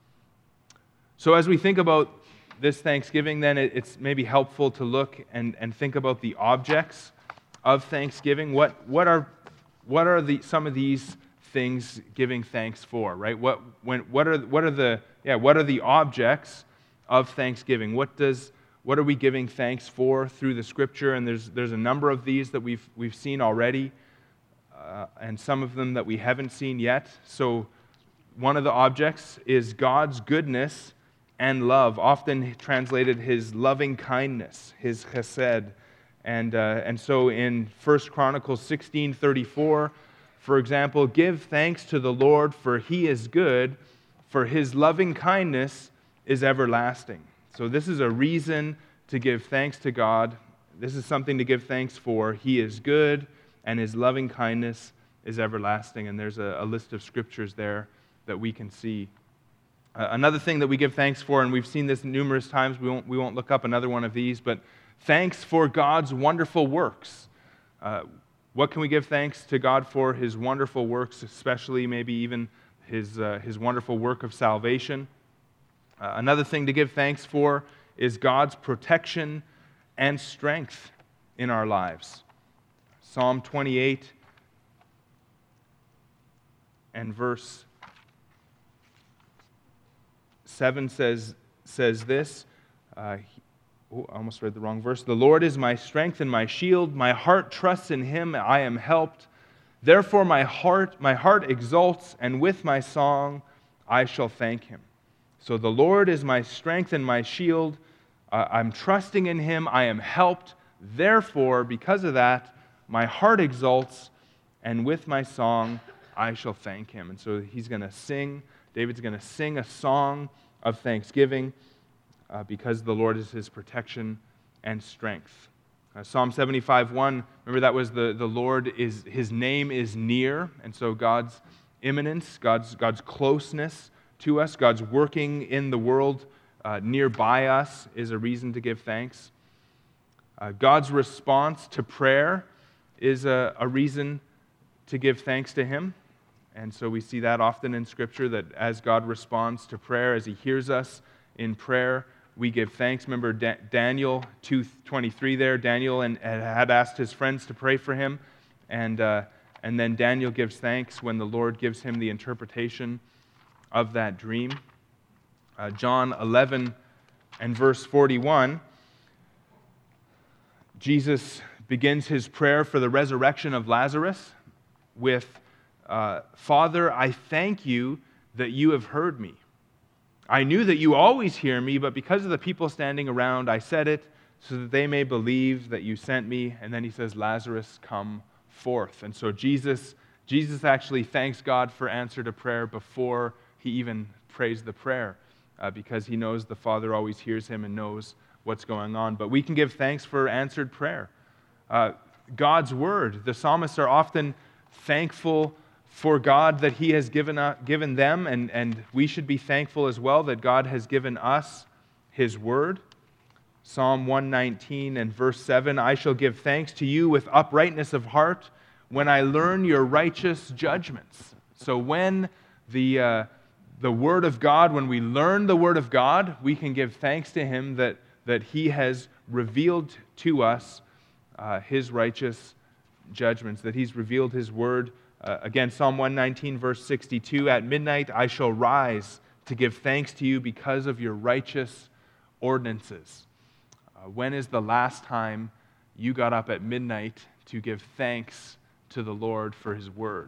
So as we think about this Thanksgiving, then it's maybe helpful to look and think about the objects of Thanksgiving. What are some of these things giving thanks for? Right? What are the objects of Thanksgiving? What are we giving thanks for through the Scripture? And there's a number of these that we've seen already, and some of them that we haven't seen yet. So one of the objects is God's goodness and love, often translated his loving kindness, his chesed. And so in 1 Chronicles 16:34, for example, give thanks to the Lord, for he is good, for his loving kindness is everlasting. So this is a reason to give thanks to God. This is something to give thanks for. He is good, and his loving kindness is everlasting. And there's a list of scriptures there that we can see. Another thing that we give thanks for, and we've seen this numerous times, we won't look up another one of these, but thanks for God's wonderful works. What can we give thanks to God for? His wonderful works, especially maybe even his wonderful work of salvation. Another thing to give thanks for is God's protection and strength in our lives. Psalm 28 and verse 7 says this. I almost read the wrong verse. The Lord is my strength and my shield. My heart trusts in him. I am helped. Therefore my heart exults, and with my song I shall thank him. So the Lord is my strength and my shield. I'm trusting in him. I am helped. Therefore, because of that, my heart exults, and with my song I shall thank him. And so David's going to sing a song of thanksgiving because the Lord is his protection and strength. Psalm 75:1, remember that was the Lord his name is near, and so God's immanence, God's closeness to us, God's working in the world nearby us is a reason to give thanks. God's response to prayer is a reason to give thanks to him. And so we see that often in Scripture, that as God responds to prayer, as he hears us in prayer, we give thanks. Remember Daniel 2:23 there. Daniel had asked his friends to pray for him, and then Daniel gives thanks when the Lord gives him the interpretation of that dream. John 11 and verse 41 Jesus begins his prayer for the resurrection of Lazarus with, Father, I thank you that you have heard me. I knew that you always hear me, but because of the people standing around, I said it so that they may believe that you sent me. And then he says, Lazarus, come forth. And so Jesus actually thanks God for answer to prayer before he even prays the prayer, because he knows the Father always hears him and knows what's going on. But we can give thanks for answered prayer. God's word, the psalmists are often thankful for God that he has given them, and we should be thankful as well that God has given us his word. Psalm 119 and verse 7, I shall give thanks to you with uprightness of heart when I learn your righteous judgments. So when the word of God, when we learn the word of God, we can give thanks to him that he has revealed to us his righteous judgments, that he's revealed his word. Again, Psalm 119, verse 62, at midnight I shall rise to give thanks to you because of your righteous ordinances. When is the last time you got up at midnight to give thanks to the Lord for his word?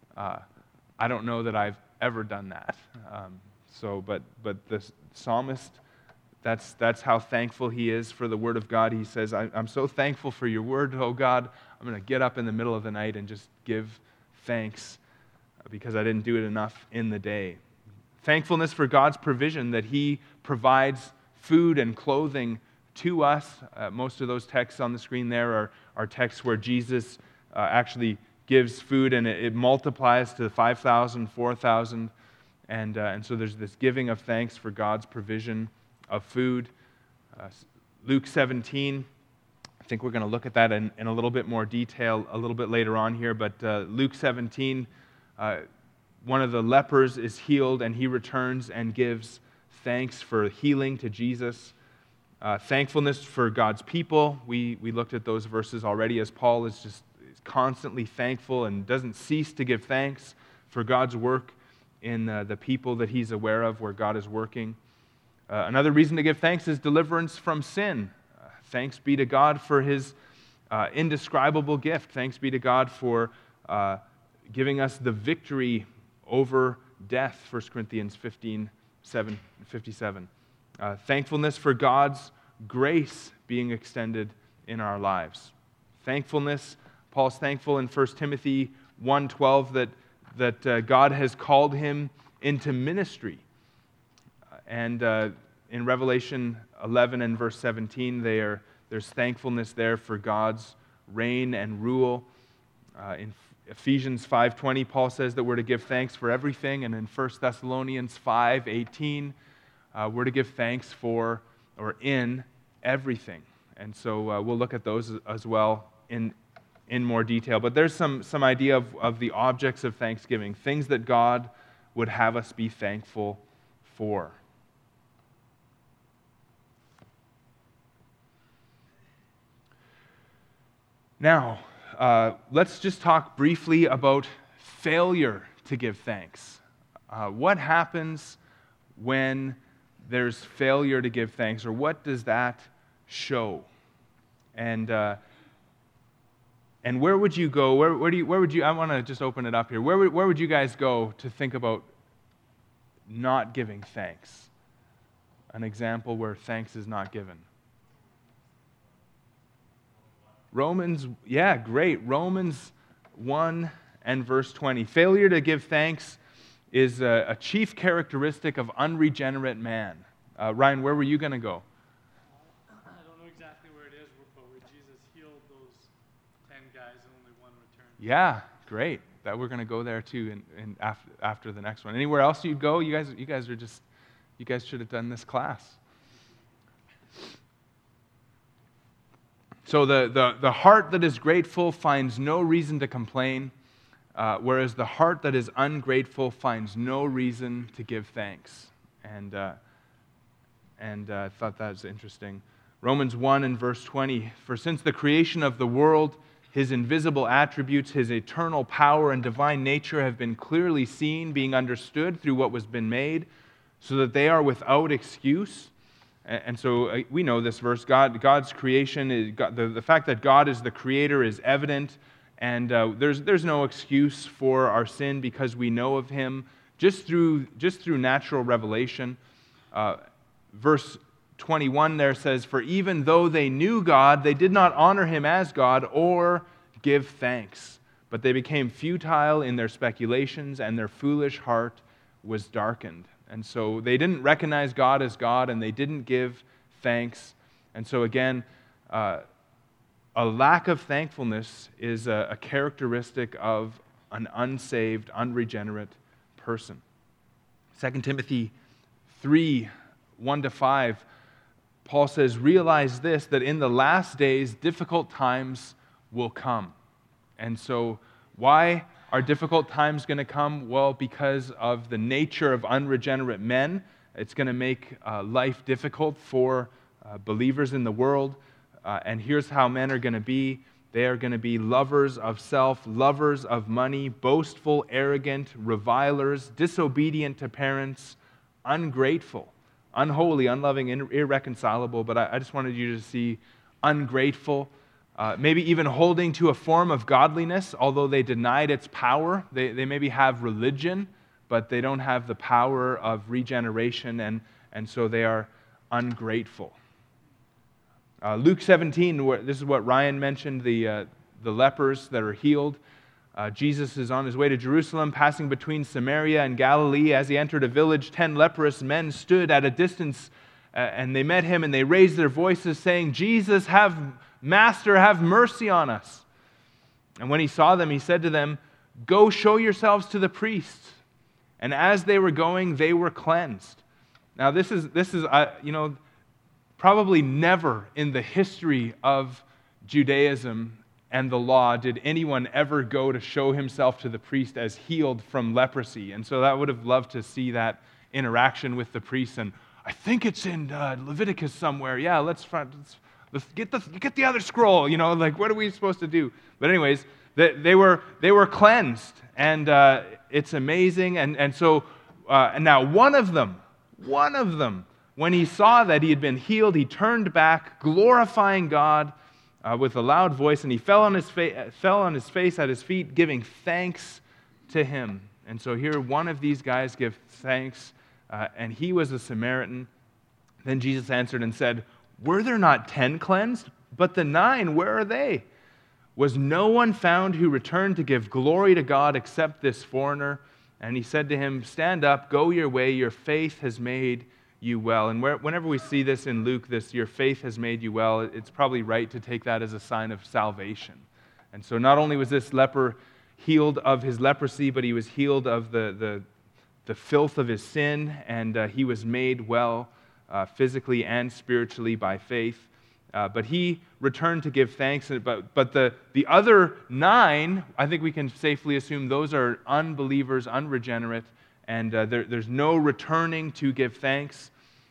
I don't know that I've ever done that. But the psalmist, that's how thankful he is for the word of God. He says, I'm so thankful for your word, oh God. I'm going to get up in the middle of the night and just give thanks because I didn't do it enough in the day. Thankfulness for God's provision, that he provides food and clothing to us. Most of those texts on the screen there are texts where Jesus actually gives food and it multiplies to 5,000, 4,000. And so there's this giving of thanks for God's provision of food. Luke 17, I think we're going to look at that in a little bit more detail a little bit later on here, but Luke 17, one of the lepers is healed and he returns and gives thanks for healing to Jesus. Thankfulness for God's people. We looked at those verses already as Paul is constantly thankful and doesn't cease to give thanks for God's work in the people that he's aware of where God is working. Another reason to give thanks is deliverance from sin. Thanks be to God for his indescribable gift. Thanks be to God for giving us the victory over death, 1 Corinthians 15:57. Thankfulness for God's grace being extended in our lives. Thankfulness, Paul's thankful in 1 Timothy 1:12 that God has called him into ministry. And in Revelation 11 and verse 17, there's thankfulness there for God's reign and rule. In Ephesians 5:20, Paul says that we're to give thanks for everything. And in 1 Thessalonians 5:18, we're to give thanks for or in everything. And so we'll look at those as well in more detail. But there's some idea of the objects of thanksgiving, things that God would have us be thankful for. Now, let's just talk briefly about failure to give thanks. What happens when there's failure to give thanks, or what does that show? And where would you go? Where would you? I want to just open it up here. Where would you guys go to think about not giving thanks? An example where thanks is not given. Romans 1 and verse 20. Failure to give thanks is a chief characteristic of unregenerate man. Ryan, where were you going to go? I don't know exactly where it is, but where Jesus healed those 10 guys and only one returned. Yeah, great. That we're going to go there too and after the next one. Anywhere else you'd go? You guys should have done this class. So the heart that is grateful finds no reason to complain, whereas the heart that is ungrateful finds no reason to give thanks. And I thought that was interesting. Romans 1 and verse 20, for since the creation of the world, his invisible attributes, his eternal power and divine nature have been clearly seen, being understood through what was been made, so that they are without excuse. And so we know this verse. God's creation, the fact that God is the creator is evident, and there's no excuse for our sin because we know of him just through natural revelation. Verse 21 there says, "For even though they knew God, they did not honor him as God or give thanks. But they became futile in their speculations, and their foolish heart was darkened." And so they didn't recognize God as God, and they didn't give thanks. And so again, a lack of thankfulness is a characteristic of an unsaved, unregenerate person. 2 Timothy 3, 1-5, Paul says, "Realize this, that in the last days difficult times will come." And so why are difficult times going to come? Well, because of the nature of unregenerate men. It's going to make life difficult for believers in the world. And here's how men are going to be. They are going to be lovers of self, lovers of money, boastful, arrogant, revilers, disobedient to parents, ungrateful, unholy, unloving, irreconcilable. But I just wanted you to see ungrateful, maybe even holding to a form of godliness, although they denied its power. They maybe have religion, but they don't have the power of regeneration, and so they are ungrateful. Luke 17, this is what Ryan mentioned, the lepers that are healed. Jesus is on his way to Jerusalem, passing between Samaria and Galilee. As he entered a village, 10 leprous men stood at a distance, and they met him, and they raised their voices, saying, "Jesus, Master, have mercy on us." And when he saw them, he said to them, "Go show yourselves to the priests." And as they were going, they were cleansed. Now this is probably never in the history of Judaism and the law did anyone ever go to show himself to the priest as healed from leprosy. And so I would have loved to see that interaction with the priest. And I think it's in Leviticus somewhere. Yeah, let's get the other scroll. What are we supposed to do? But anyways, they were cleansed, and it's amazing. And so now one of them, when he saw that he had been healed, he turned back, glorifying God with a loud voice, and he fell on his face at his feet, giving thanks to him. And so here, one of these guys gives thanks, and he was a Samaritan. Then Jesus answered and said, "Were there not 10 cleansed? But the 9, where are they? Was no one found who returned to give glory to God except this foreigner?" And he said to him, "Stand up, go your way, your faith has made you well." And whenever we see this in Luke, "your faith has made you well," it's probably right to take that as a sign of salvation. And so not only was this leper healed of his leprosy, but he was healed of the filth of his sin, and he was made well physically and spiritually by faith. But he returned to give thanks. But the other 9, I think we can safely assume those are unbelievers, unregenerate, and there's no returning to give thanks.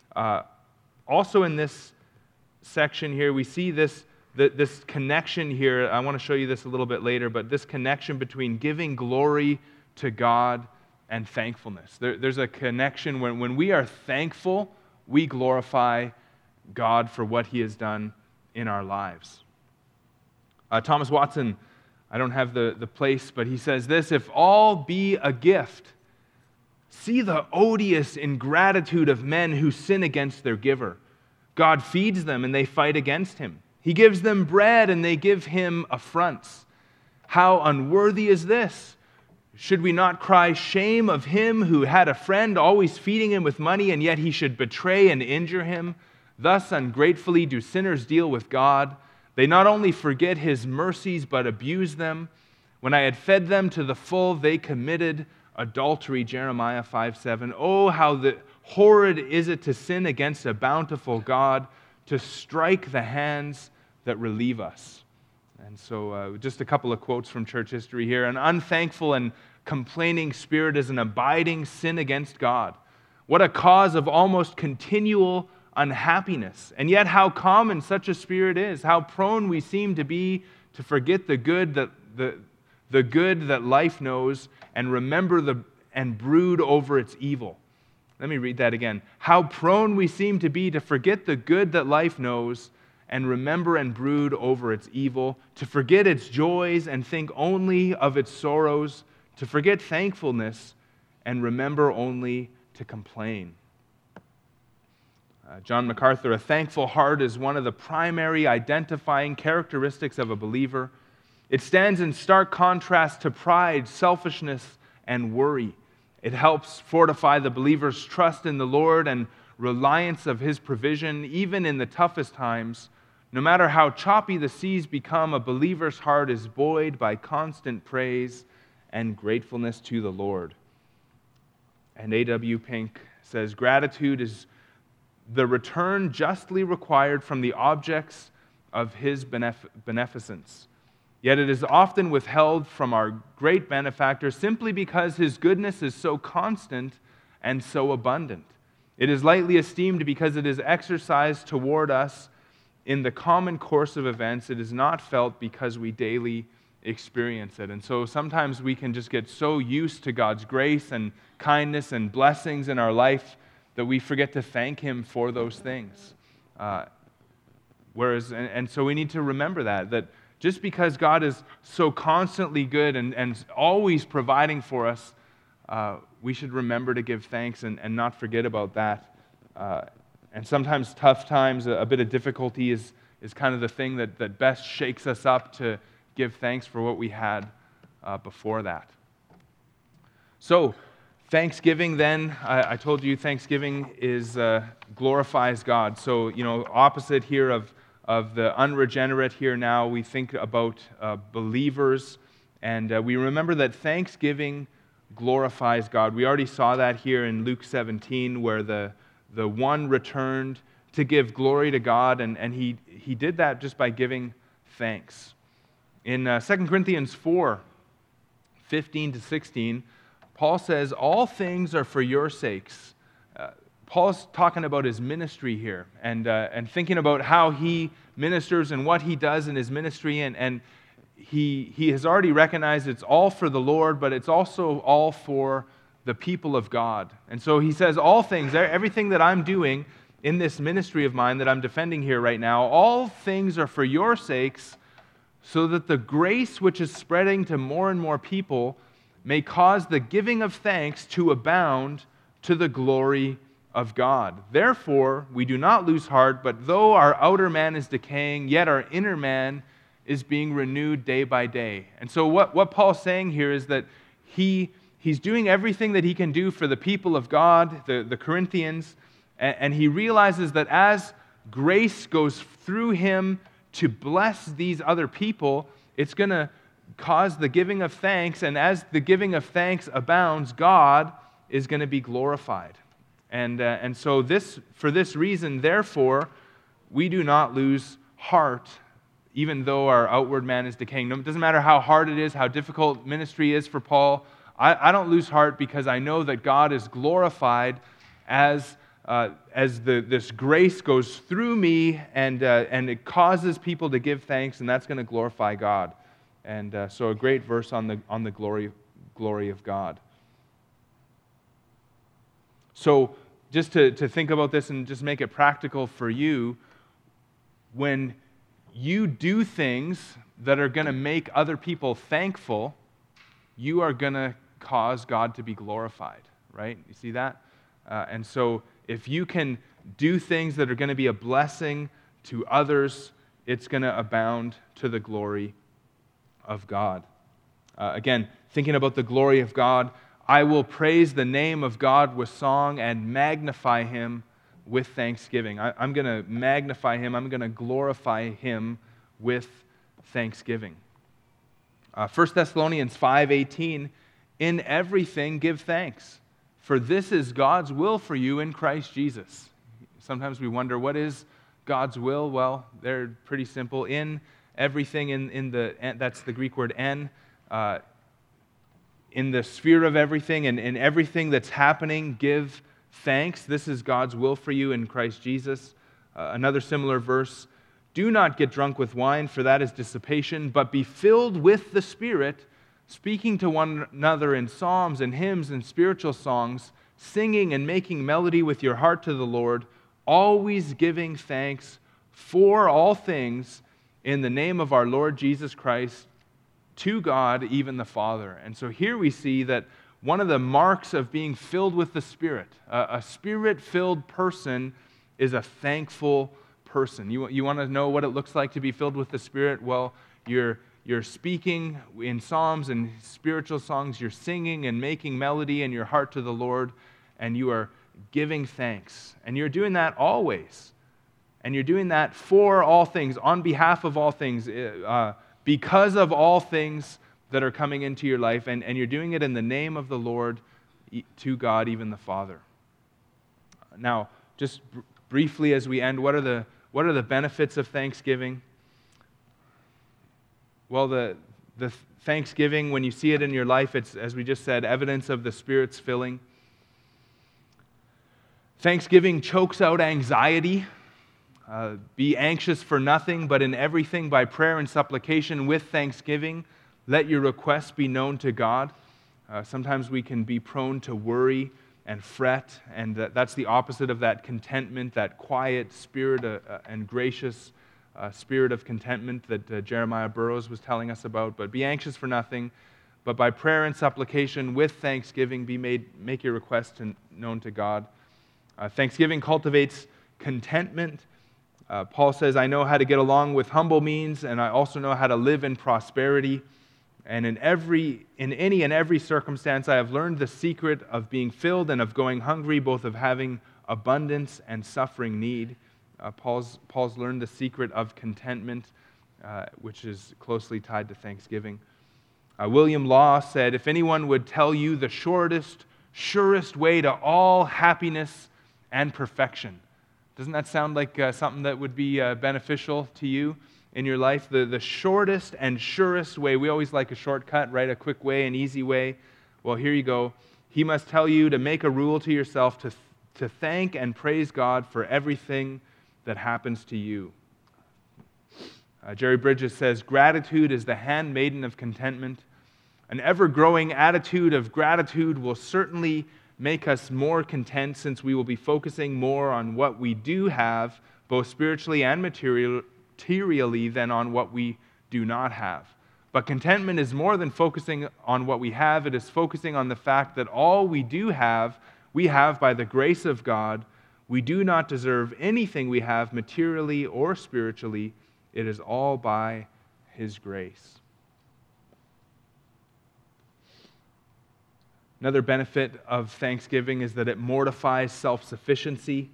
Also in this section here, we see this connection here. I want to show you this a little bit later, but this connection between giving glory to God and thankfulness. There's a connection when we are thankful, we glorify God for what he has done in our lives. Thomas Watson, I don't have the place, but he says this: "If all be a gift, see the odious ingratitude of men who sin against their giver. God feeds them and they fight against him. He gives them bread and they give him affronts. How unworthy is this? Should we not cry shame of him who had a friend always feeding him with money, and yet he should betray and injure him? Thus ungratefully do sinners deal with God. They not only forget his mercies, but abuse them. When I had fed them to the full, they committed adultery," Jeremiah 5:7. "Oh, how horrid is it to sin against a bountiful God, to strike the hands that relieve us." And so just a couple of quotes from church history here. "An unthankful and complaining spirit is an abiding sin against God. What a cause of almost continual unhappiness. And yet how common such a spirit is, how prone we seem to be to forget the good that life knows and remember and brood over its evil." Let me read that again. How prone we seem to be to forget the good that life knows and remember and brood over its evil, to forget its joys and think only of its sorrows, to forget thankfulness and remember only to complain. John MacArthur, a thankful heart is one of the primary identifying characteristics of a believer. It stands in stark contrast to pride, selfishness, and worry. It helps fortify the believer's trust in the Lord and reliance of His provision, even in the toughest times. No matter how choppy the seas become, a believer's heart is buoyed by constant praise and gratefulness to the Lord. And A.W. Pink says, gratitude is the return justly required from the objects of His beneficence. Yet it is often withheld from our great benefactor simply because His goodness is so constant and so abundant. It is lightly esteemed because it is exercised toward us in the common course of events. It is not felt because we daily experience it. And so sometimes we can just get so used to God's grace and kindness and blessings in our life that we forget to thank Him for those things. So we need to remember that just because God is so constantly good and always providing for us, we should remember to give thanks and not forget about that. And sometimes tough times, a bit of difficulty is kind of the thing that best shakes us up to give thanks for what we had before that. So, Thanksgiving then, I told you Thanksgiving glorifies God. So, opposite here of the unregenerate here now, we think about believers, and we remember that Thanksgiving glorifies God. We already saw that here in Luke 17, where the one returned to give glory to God, and he did that just by giving thanks. In 2 Corinthians 4, 15 to 16, Paul says, all things are for your sakes. Paul's talking about his ministry here and thinking about how he ministers and what he does in his ministry, and he has already recognized it's all for the Lord, but it's also all for the people of God. And so he says all things, everything that I'm doing in this ministry of mine that I'm defending here right now, all things are for your sakes, so that the grace which is spreading to more and more people may cause the giving of thanks to abound to the glory of God. Therefore, we do not lose heart, but though our outer man is decaying, yet our inner man is being renewed day by day. And so what Paul's saying here is that he's doing everything that he can do for the people of God, the Corinthians, and he realizes that as grace goes through him to bless these other people, it's going to cause the giving of thanks, and as the giving of thanks abounds, God is going to be glorified. And so for this reason, therefore, we do not lose heart, even though our outward man is decaying. It doesn't matter how hard it is, how difficult ministry is for Paul. I don't lose heart because I know that God is glorified as this grace goes through me, and it causes people to give thanks, and that's going to glorify God. And so a great verse on the glory of God. So just to think about this and just make it practical for you, when you do things that are going to make other people thankful, you are going to cause God to be glorified, right? You see that? And so if you can do things that are going to be a blessing to others, it's going to abound to the glory of God. Again, thinking about the glory of God, I will praise the name of God with song and magnify Him with thanksgiving. I'm going to magnify Him. I'm going to glorify Him with thanksgiving. 1 Thessalonians 5:18, in everything give thanks, for this is God's will for you in Christ Jesus. Sometimes we wonder, what is God's will? Well, they're pretty simple. In everything, that's the Greek word en, in the sphere of everything and in everything that's happening, give thanks. This is God's will for you in Christ Jesus. Another similar verse, do not get drunk with wine, for that is dissipation, but be filled with the Spirit, speaking to one another in psalms and hymns and spiritual songs, singing and making melody with your heart to the Lord, always giving thanks for all things in the name of our Lord Jesus Christ to God, even the Father. And so here we see that one of the marks of being filled with the Spirit, a Spirit-filled person, is a thankful person. You want to know what it looks like to be filled with the Spirit? Well, you're speaking in psalms and spiritual songs, you're singing and making melody in your heart to the Lord, and you are giving thanks. And you're doing that always. And you're doing that for all things, on behalf of all things, because of all things that are coming into your life, and you're doing it in the name of the Lord, to God, even the Father. Now, just briefly as we end, what are the benefits of thanksgiving? Well, the thanksgiving, when you see it in your life, it's, as we just said, evidence of the Spirit's filling. Thanksgiving chokes out anxiety. Be anxious for nothing, but in everything by prayer and supplication with thanksgiving, let your requests be known to God. Sometimes we can be prone to worry and fret, and that's the opposite of that contentment, that quiet spirit and gracious spirit of contentment that Jeremiah Burroughs was telling us about. But be anxious for nothing, but by prayer and supplication with thanksgiving, make your requests known to God. Thanksgiving cultivates contentment. Paul says, I know how to get along with humble means, and I also know how to live in prosperity. And in any and every circumstance, I have learned the secret of being filled and of going hungry, both of having abundance and suffering need. Paul's learned the secret of contentment, which is closely tied to thanksgiving. William Law said, if anyone would tell you the shortest, surest way to all happiness and perfection, doesn't that sound like something that would be beneficial to you in your life? The shortest and surest way. We always like a shortcut, right? A quick way, an easy way. Well, here you go. He must tell you to make a rule to yourself to thank and praise God for everything that happens to you. Jerry Bridges says, gratitude is the handmaiden of contentment. An ever-growing attitude of gratitude will certainly make us more content, since we will be focusing more on what we do have, both spiritually and materially, than on what we do not have. But contentment is more than focusing on what we have. It is focusing on the fact that all we do have, we have by the grace of God. We do not deserve anything we have materially or spiritually. It is all by His grace. Another benefit of thanksgiving is that it mortifies self-sufficiency.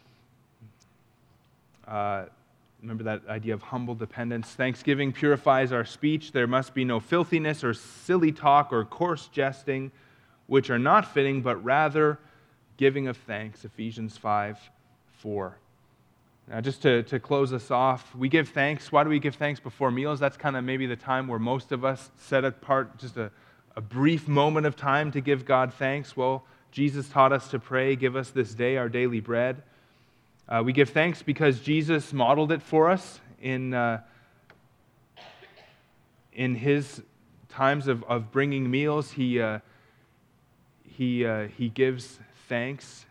Remember that idea of humble dependence. Thanksgiving purifies our speech. There must be no filthiness or silly talk or coarse jesting, which are not fitting, but rather giving of thanks. Ephesians 5:4. Now, just to close us off, we give thanks. Why do we give thanks before meals? That's kind of maybe the time where most of us set apart just a brief moment of time to give God thanks. Well, Jesus taught us to pray, give us this day our daily bread. We give thanks because Jesus modeled it for us in His times of bringing meals. He gives thanks.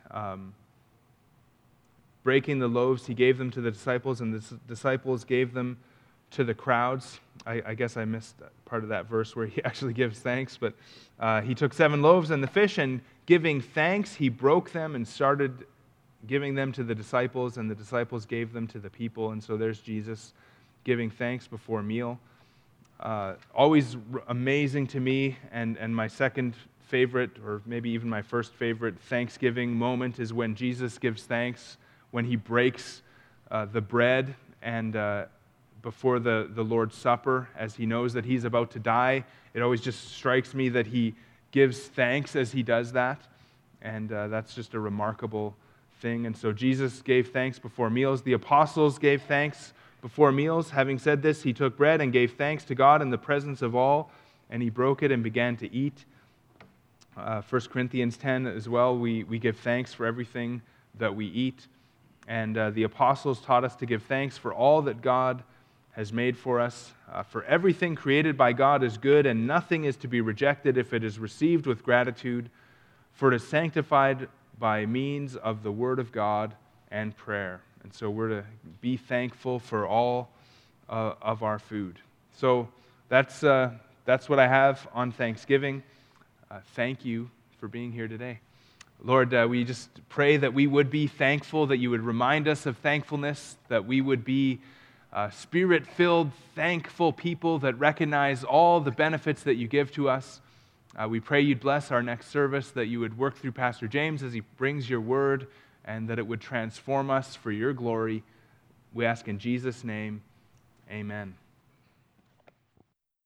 Breaking the loaves, He gave them to the disciples, and the disciples gave them to the crowds. I guess I missed part of that verse where He actually gives thanks, but He took 7 loaves and the fish, and giving thanks, He broke them and started giving them to the disciples, and the disciples gave them to the people. And so there's Jesus giving thanks before meal. Always amazing to me, and my second favorite, or maybe even my first favorite Thanksgiving moment, is when Jesus gives thanks, when He breaks the bread and before the Lord's Supper, as He knows that He's about to die. It always just strikes me that He gives thanks as He does that, and that's just a remarkable thing. And so Jesus gave thanks before meals. The apostles gave thanks before meals. Having said this, He took bread and gave thanks to God in the presence of all, and He broke it and began to eat. 1 Corinthians 10 as well, we give thanks for everything that we eat. And the apostles taught us to give thanks for all that God has made for us. For everything created by God is good, and nothing is to be rejected if it is received with gratitude, for it is sanctified by means of the Word of God and prayer. And so we're to be thankful for all of our food. So that's what I have on Thanksgiving. Thank you for being here today. Lord, we just pray that we would be thankful, that you would remind us of thankfulness, that we would be Spirit-filled, thankful people that recognize all the benefits that you give to us. We pray you'd bless our next service, that you would work through Pastor James as he brings your word, and that it would transform us for your glory. We ask in Jesus' name, amen.